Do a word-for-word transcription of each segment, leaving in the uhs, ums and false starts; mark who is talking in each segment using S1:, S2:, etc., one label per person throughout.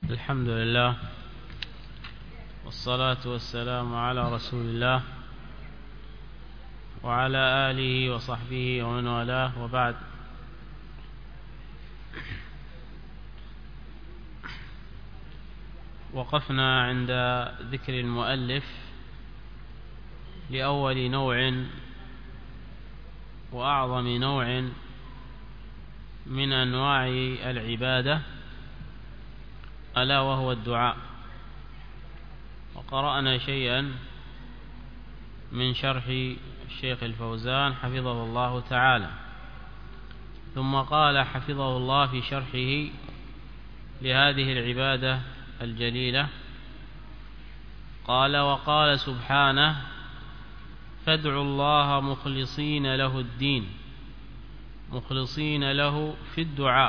S1: الحمد لله والصلاة والسلام على رسول الله وعلى آله وصحبه ومن والاه، وبعد. وقفنا عند ذكر المؤلف لأول نوع وأعظم نوع من أنواع العبادة، ألا وهو الدعاء. وقرأنا شيئا من شرح الشيخ الفوزان حفظه الله تعالى، ثم قال حفظه الله في شرحه لهذه العبادة الجليلة، قال: وقال سبحانه: فادعوا الله مخلصين له الدين، مخلصين له في الدعاء،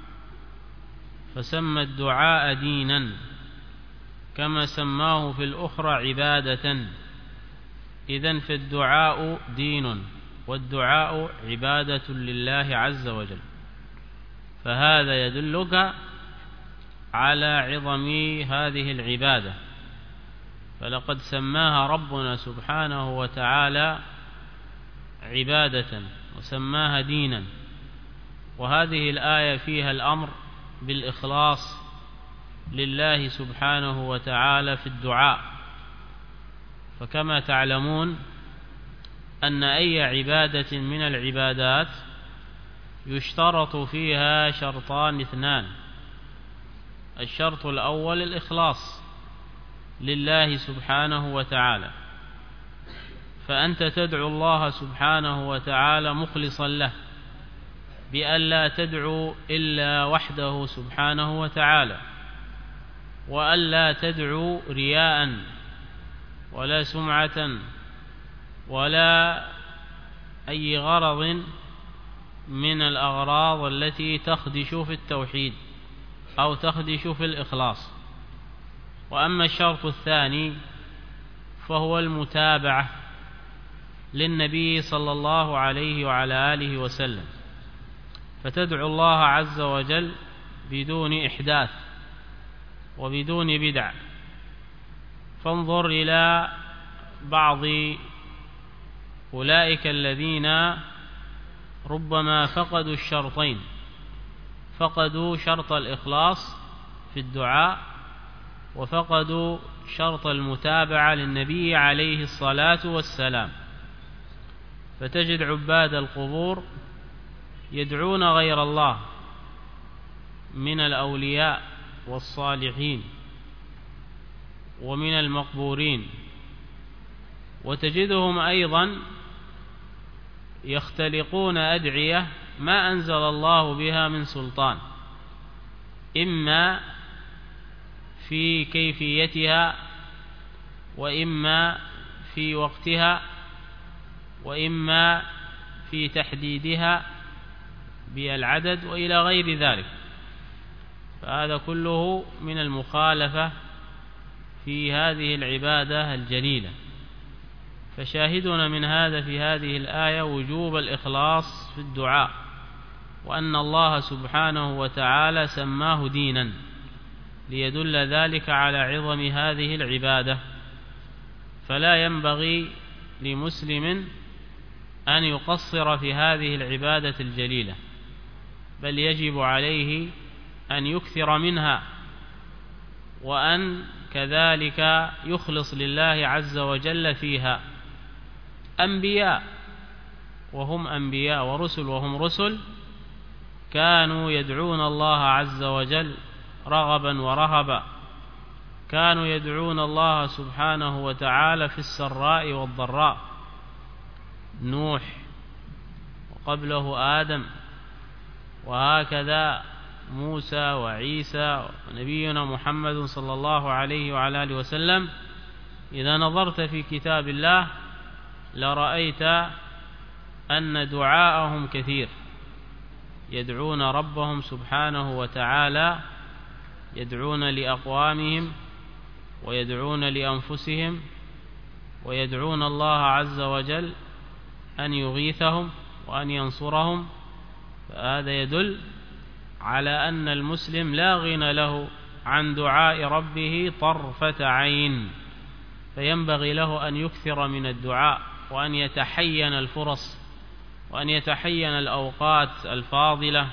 S1: فسمى الدعاء دينا كما سماه في الأخرى عبادة. إذن فالدعاء دين، والدعاء عبادة لله عز وجل، فهذا يدلك على عظم هذه العبادة. فلقد سماها ربنا سبحانه وتعالى عبادة وسماها دينا، وهذه الآية فيها الأمر بالإخلاص لله سبحانه وتعالى في الدعاء. فكما تعلمون أن أي عبادة من العبادات يشترط فيها شرطان اثنان: الشرط الأول الإخلاص لله سبحانه وتعالى، فأنت تدعو الله سبحانه وتعالى مخلصا له، بأن لا تدعو إلا وحده سبحانه وتعالى، وأن لا تدعو رياء ولا سمعة ولا أي غرض من الأغراض التي تخدش في التوحيد أو تخدش في الإخلاص. وأما الشرط الثاني فهو المتابعة للنبي صلى الله عليه وعلى آله وسلم، فتدعو الله عز وجل بدون إحداث وبدون بدع. فانظر إلى بعض أولئك الذين ربما فقدوا الشرطين، فقدوا شرط الإخلاص في الدعاء، وفقدوا شرط المتابعة للنبي عليه الصلاة والسلام. فتجد عباد القبور يدعون غير الله من الأولياء والصالحين ومن المقبورين، وتجدهم أيضا يختلقون أدعية ما أنزل الله بها من سلطان، إما في كيفيتها، وإما في وقتها، وإما في تحديدها بالعدد وإلى غير ذلك. فهذا كله من المخالفة في هذه العبادة الجليلة. فشاهدنا من هذا في هذه الآية وجوب الإخلاص في الدعاء، وأن الله سبحانه وتعالى سماه دينا ليدل ذلك على عظم هذه العبادة. فلا ينبغي لمسلم أن يقصر في هذه العبادة الجليلة، بل يجب عليه أن يكثر منها، وأن كذلك يخلص لله عز وجل فيها. أنبياء وهم أنبياء، ورسل وهم رسل، كانوا يدعون الله عز وجل رغبا ورهبا، كانوا يدعون الله سبحانه وتعالى في السراء والضراء. نوح وقبله آدم، وهكذا موسى وعيسى ونبينا محمد صلى الله عليه وعلى آله وسلم. إذا نظرت في كتاب الله لرأيت أن دعاءهم كثير، يدعون ربهم سبحانه وتعالى، يدعون لأقوامهم ويدعون لأنفسهم، ويدعون الله عز وجل أن يغيثهم وأن ينصرهم. فهذا يدل على أن المسلم لا غنى له عن دعاء ربه طرفة عين، فينبغي له أن يكثر من الدعاء، وأن يتحين الفرص، وأن يتحين الأوقات الفاضلة،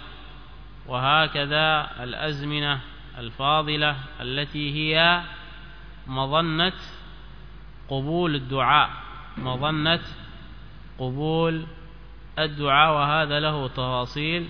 S1: وهكذا الأزمنة الفاضلة التي هي مظنة قبول الدعاء، مظنة قبول الدعاء. وهذا له تفاصيل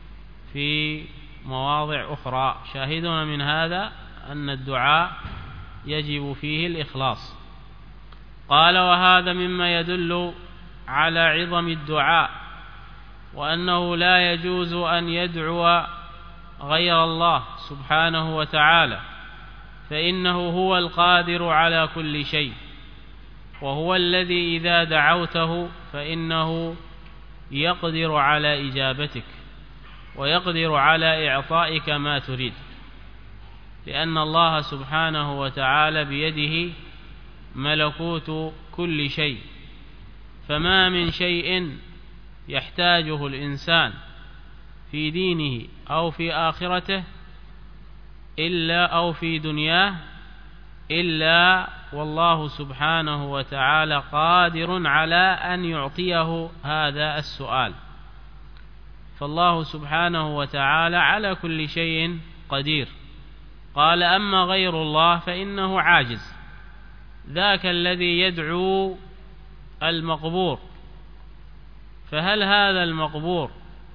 S1: في مواضع أخرى. شاهدنا من هذا أن الدعاء يجب فيه الإخلاص. قال: وهذا مما يدل على عظم الدعاء، وأنه لا يجوز أن يدعو غير الله سبحانه وتعالى، فإنه هو القادر على كل شيء، وهو الذي إذا دعوته فإنه يقدر على إجابتك، ويقدر على إعطائك ما تريد، لأن الله سبحانه وتعالى بيده ملكوت كل شيء، فما من شيء يحتاجه الإنسان في دينه أو في آخرته إلا أو في دنياه إلا والله سبحانه وتعالى قادر على أن يعطيه هذا السؤال. فالله سبحانه وتعالى على كل شيء قدير. قال: أما غير الله فإنه عاجز، ذاك الذي يدعو المقبور، فهل هذا المقبور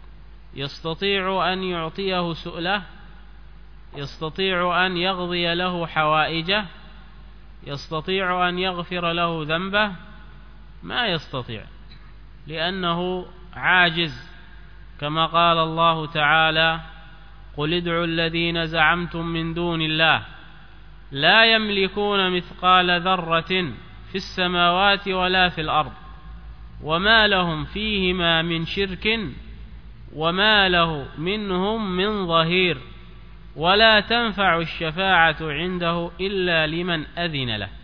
S1: يستطيع أن يعطيه سؤله؟ يستطيع أن يقضي له حوائجه؟ يستطيع أن يغفر له ذنبه؟ ما يستطيع، لأنه عاجز، كما قال الله تعالى: قل ادعوا الذين زعمتم من دون الله لا يملكون مثقال ذرة في السماوات ولا في الأرض وما لهم فيهما من شرك وما له منهم من ظهير ولا تنفع الشفاعة عنده إلا لمن أذن له.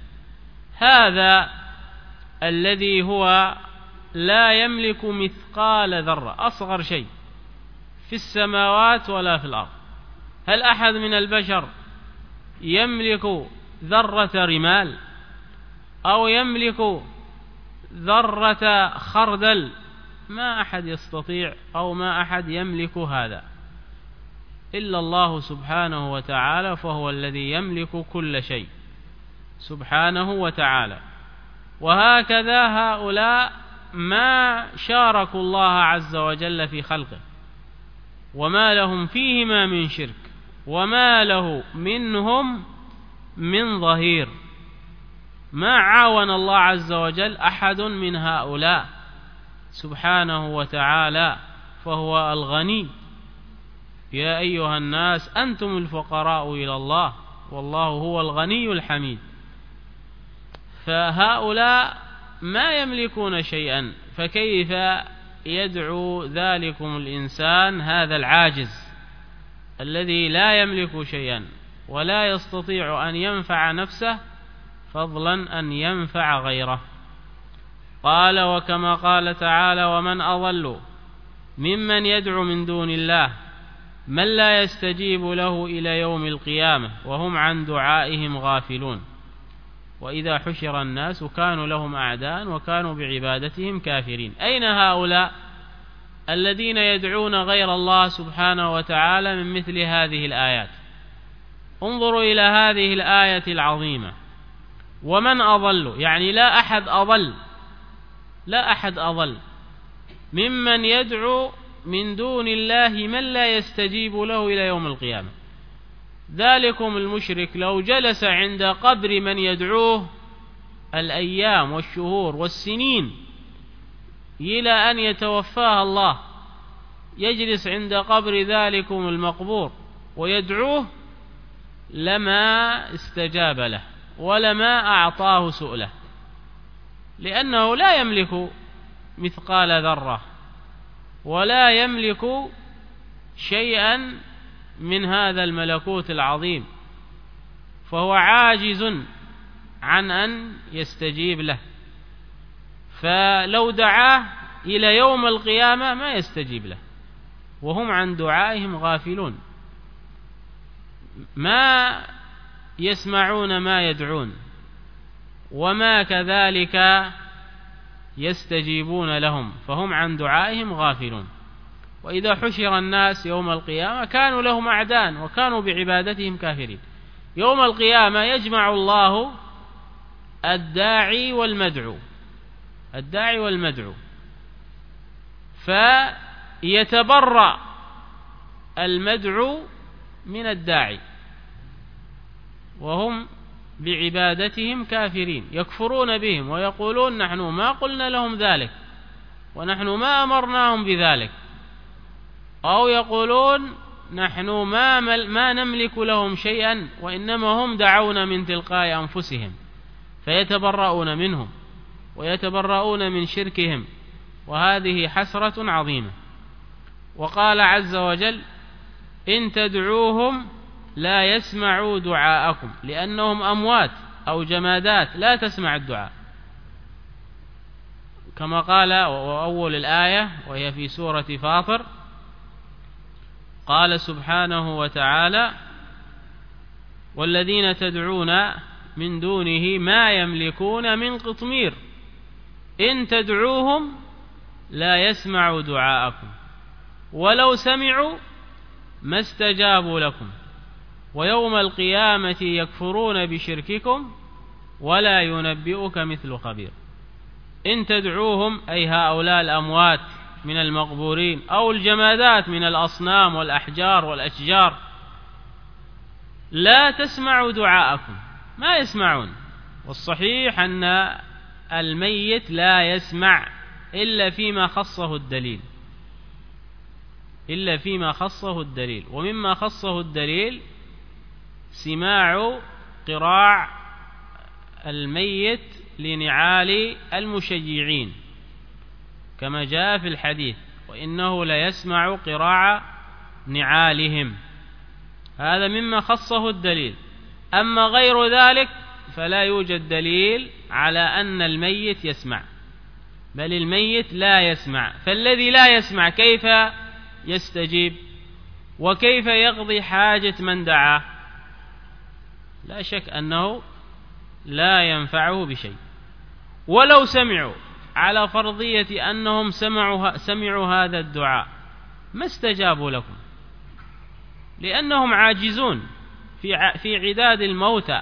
S1: هذا الذي هو لا يملك مثقال ذرة، أصغر شيء، في السماوات ولا في الأرض. هل أحد من البشر يملك ذرة رمال أو يملك ذرة خردل؟ ما أحد يستطيع أو ما أحد يملك هذا إلا الله سبحانه وتعالى، فهو الذي يملك كل شيء سبحانه وتعالى. وهكذا هؤلاء ما شاركوا الله عز وجل في خلقه، وما لهم فيهما من شرك وما له منهم من ظهير. ما عاون الله عز وجل أحد من هؤلاء سبحانه وتعالى، فهو الغني. يا أيها الناس أنتم الفقراء إلى الله والله هو الغني الحميد. فهؤلاء ما يملكون شيئا، فكيف يدعو ذلكم الإنسان هذا العاجز الذي لا يملك شيئا ولا يستطيع أن ينفع نفسه فضلا أن ينفع غيره؟ قال: وكما قال تعالى: ومن أضل ممن يدعو من دون الله من لا يستجيب له إلى يوم القيامة وهم عن دعائهم غافلون وإذا حشر الناس كانوا لهم أعداء وكانوا بعبادتهم كافرين. أين هؤلاء الذين يدعون غير الله سبحانه وتعالى من مثل هذه الآيات؟ انظروا إلى هذه الآية العظيمة: ومن أضل، يعني لا أحد أضل، لا أحد أضل ممن يدعو من دون الله من لا يستجيب له إلى يوم القيامة. ذلكم المشرك لو جلس عند قبر من يدعوه الأيام والشهور والسنين إلى أن يتوفاه الله، يجلس عند قبر ذلكم المقبور ويدعوه، لما استجاب له ولما أعطاه سؤله، لأنه لا يملك مثقال ذرة ولا يملك شيئا من هذا الملكوت العظيم، فهو عاجز عن أن يستجيب له. فلو دعاه إلى يوم القيامة ما يستجيب له، وهم عن دعائهم غافلون. ما يسمعون ما يدعون، وما كذلك يستجيبون لهم، فهم عن دعائهم غافلون. وإذا حشر الناس يوم القيامة كانوا لهم أعداء وكانوا بعبادتهم كافرين. يوم القيامة يجمع الله الداعي والمدعو الداعي والمدعو فيتبرأ المدعو من الداعي، وهم بعبادتهم كافرين، يكفرون بهم ويقولون نحن ما قلنا لهم ذلك ونحن ما أمرناهم بذلك، أو يقولون نحن ما, ما نملك لهم شيئا وإنما هم دعونا من تلقاء أنفسهم، فيتبرؤون منهم ويتبرؤون من شركهم، وهذه حسرة عظيمة. وقال عز وجل إن تدعوهم لا يسمعوا دعاءكم، لأنهم أموات أو جمادات لا تسمع الدعاء، كما قال وأول الآية وهي في سورة فاطر، قال سبحانه وتعالى والذين تدعون من دونه ما يملكون من قطمير إن تدعوهم لا يسمعوا دعاءكم ولو سمعوا ما استجابوا لكم ويوم القيامة يكفرون بشرككم ولا ينبئك مثل خبير. إن تدعوهم أي هؤلاء الأموات من المقبورين أو الجمادات من الأصنام والأحجار والأشجار لا تسمعوا دعاءكم، ما يسمعون. والصحيح أن الميت لا يسمع إلا فيما خصه الدليل إلا فيما خصه الدليل ومما خصه الدليل سماع قراع الميت لنعال المشيعين كما جاء في الحديث وإنه ليسمع قراع نعالهم، هذا مما خصه الدليل. أما غير ذلك فلا يوجد دليل على أن الميت يسمع، بل الميت لا يسمع، فالذي لا يسمع كيف يستجيب وكيف يقضي حاجة من دعاه؟ لا شك أنه لا ينفعه بشيء. ولو سمعوا على فرضية أنهم سمعوا, سمعوا هذا الدعاء ما استجابوا لكم، لأنهم عاجزون في في عداد الموتى،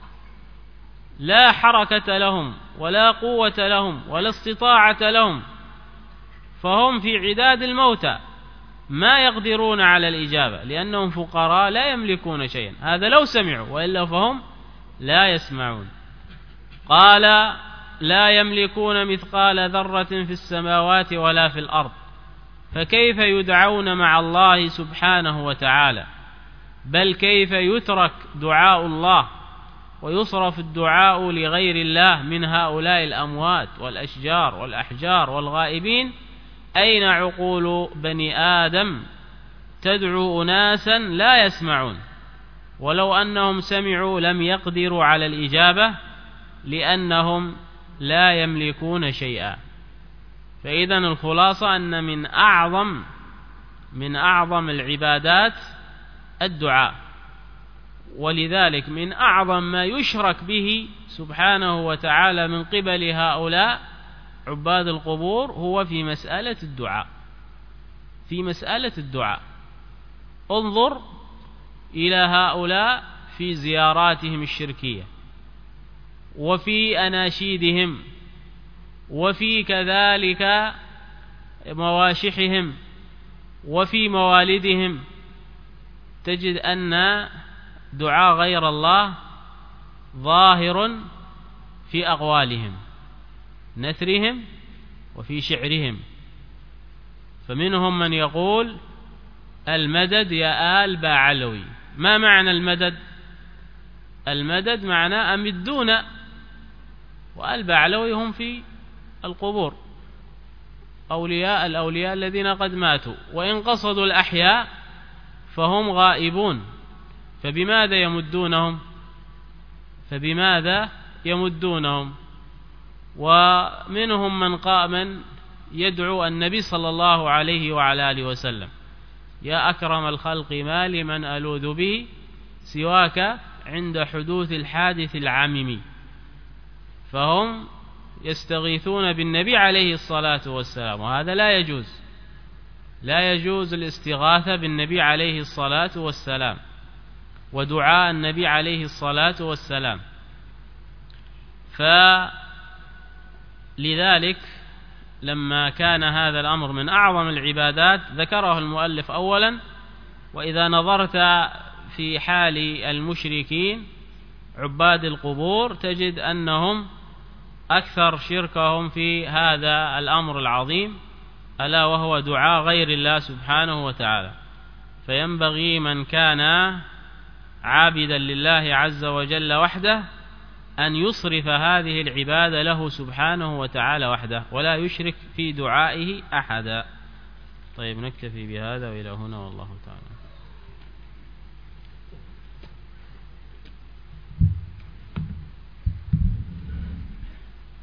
S1: لا حركة لهم ولا قوة لهم ولا استطاعة لهم، فهم في عداد الموتى ما يقدرون على الإجابة لأنهم فقراء لا يملكون شيئا، هذا لو سمعوا، وإلا فهم لا يسمعون. قال لا يملكون مثقال ذرة في السماوات ولا في الأرض، فكيف يدعون مع الله سبحانه وتعالى؟ بل كيف يترك دعاء الله ويصرف الدعاء لغير الله من هؤلاء الأموات والأشجار والأحجار والغائبين؟ أين عقول بني آدم تدعو أناسا لا يسمعون، ولو أنهم سمعوا لم يقدروا على الإجابة لأنهم لا يملكون شيئا. فإذن الخلاصة أن من أعظم من أعظم العبادات الدعاء، ولذلك من أعظم ما يشرك به سبحانه وتعالى من قبل هؤلاء عباد القبور هو في مسألة الدعاء في مسألة الدعاء انظر إلى هؤلاء في زياراتهم الشركية وفي أناشيدهم وفي كذلك مواشحهم وفي موالدهم، تجد أن دعاء غير الله ظاهر في أقوالهم نثرهم وفي شعرهم. فمنهم من يقول المدد يا آل باعلوي. ما معنى المدد؟ المدد معناه أمدونا، وآل باعلوي هم في القبور أولياء الأولياء الذين قد ماتوا، وإن قصدوا الأحياء فهم غائبون، فبماذا يمدونهم فبماذا يمدونهم ومنهم من قام يدعو النبي صلى الله عليه وعلى آله وسلم يا أكرم الخلق ما لمن ألوذ به سواك عند حدوث الحادث العميم، فهم يستغيثون بالنبي عليه الصلاة والسلام، وهذا لا يجوز، لا يجوز الاستغاثة بالنبي عليه الصلاة والسلام ودعاء النبي عليه الصلاة والسلام. فلذلك لما كان هذا الأمر من أعظم العبادات ذكره المؤلف أولا. وإذا نظرت في حال المشركين عباد القبور تجد أنهم أكثر شركهم في هذا الأمر العظيم، ألا وهو دعاء غير الله سبحانه وتعالى. فينبغي من كان عابدا لله عز وجل وحده أن يصرف هذه العبادة له سبحانه وتعالى وحده، ولا يشرك في دعائه أحدا. طيب، نكتفي بهذا وإلى هنا، والله تعالى.